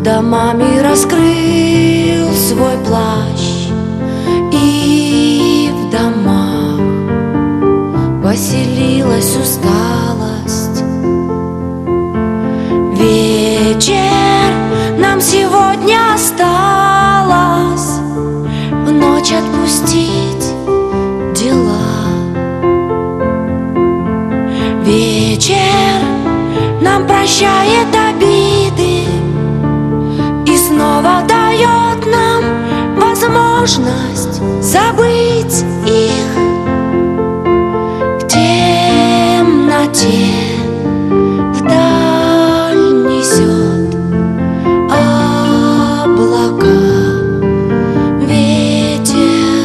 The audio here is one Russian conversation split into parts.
домами раскрыл свой плащ, и в домах поселилась усталость. Вечер нам сегодня осталось в ночь отпустить дела. Вечер нам прощает обиды и снова дает нам возможность забыть их. В темноте вдаль несет облака ветер.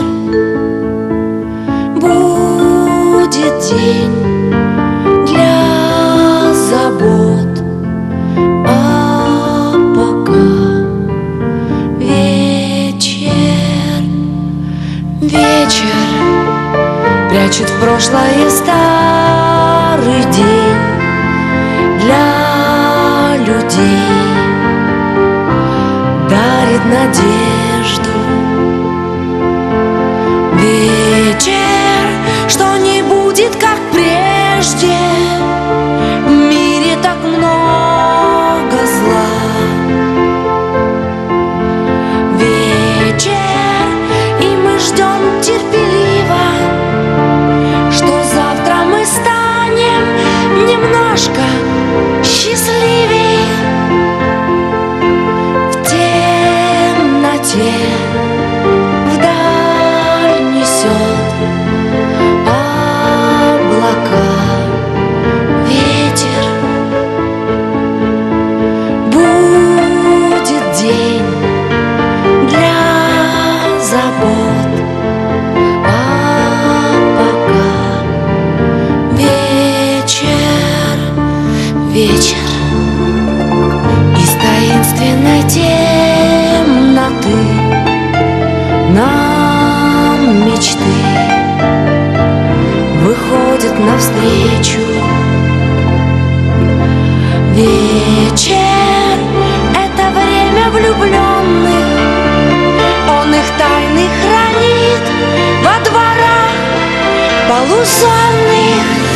Будет день для забот, а пока вечер. Вечер прячет в прошлое старый день для людей, дарит надежду. Вечер, что не будет как прежде. В мире так много зла. Вечер, и мы ждем терпеливо, что завтра мы станем немножко счастливее. В темноте вдаль несет облака ветер. Будет день для забот, а пока вечер. Вечер из таинственной темноты нам мечты выходит навстречу. Вечер — это время влюбленных, он их тайны хранит во дворах полусонных.